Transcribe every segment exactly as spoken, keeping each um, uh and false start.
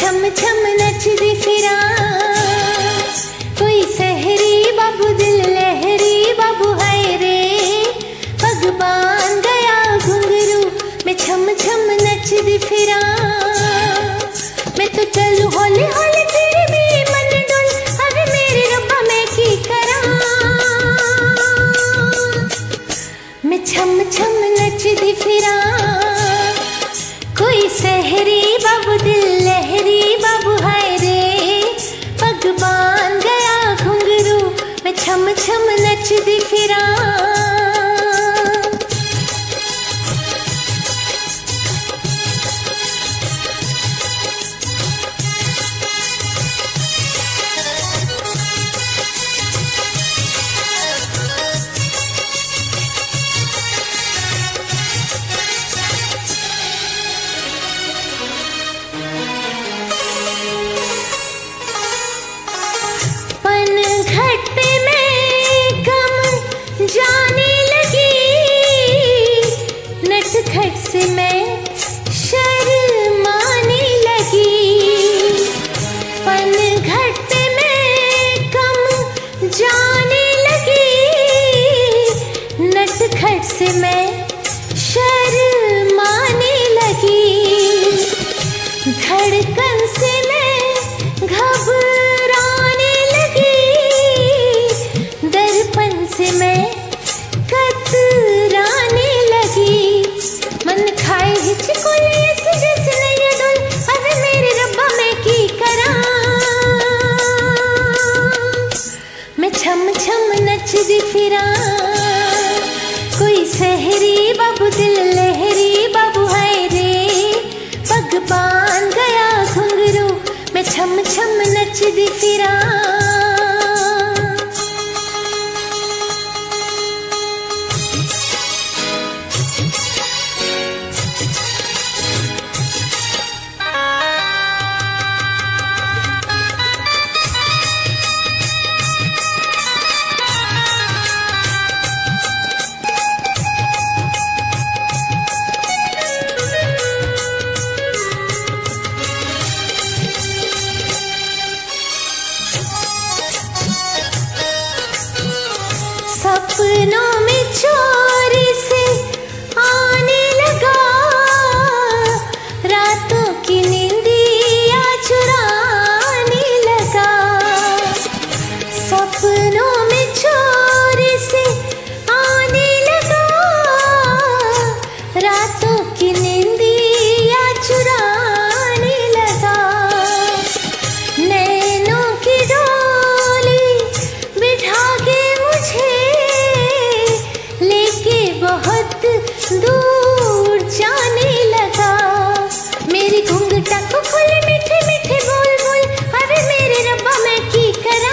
छम छम नचदी फिरा। कोई सहरी बाबू दिल लहरी बाबू है रे, पग बांध गया घुंघरू मैं छम छम नचदी फिरा। मैं तो चलू हौली हौली तेरे मेरे मन डोल, अबे मेरे रब्बा मैं की करा। मैं छम छम नचदी फिरा। कोई सहरी बाबू दिल लहरी बाबू है रे, पग बांध गया घुंघरू मैं छम छम नचदी फिरा। खट से मैं शर्माने लगी, पन घट पे मैं कम जाने लगी। नट खट से मैं शर्माने लगी, धड़कन से मैं घबराने लगी। दर्पण से मैं कतराने लगी। मन खाए हिचकोले ऐसे जैसे नैया डोल, अबे मेरे रब्बा मैं की करा। मैं छम छम नचदी फिरा। कोई सहरी बाबू दिल लहरी बाबू है रे, पग बांध गया घुंघरू मैं छम छम नचदी फिरा। सपनों में चोरी से आने लगा, रातों की नींदियाँ चुराने लगा। सपनों में चोरी से आने लगा, रातों की नींदियाँ चुराने लगा। नैनों की डोली बिठा के मुझे बहुत दूर जाने लगा। मेरी घुंघटा को खोले मीठे मीठे बोल बोल, अरे मेरे रब्बा मैं की करा।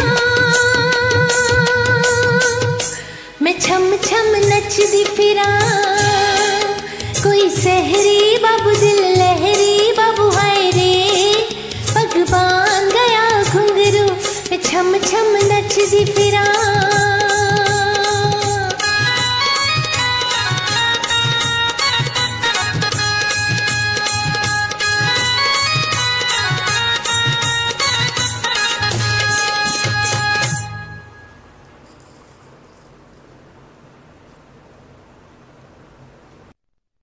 मैं छम छम नचदी फिरा। कोई सहरी बाबू दिल लहरी बाबू है रे, पग बांध गया घुंघरू मैं छम छम नचदी फिरा।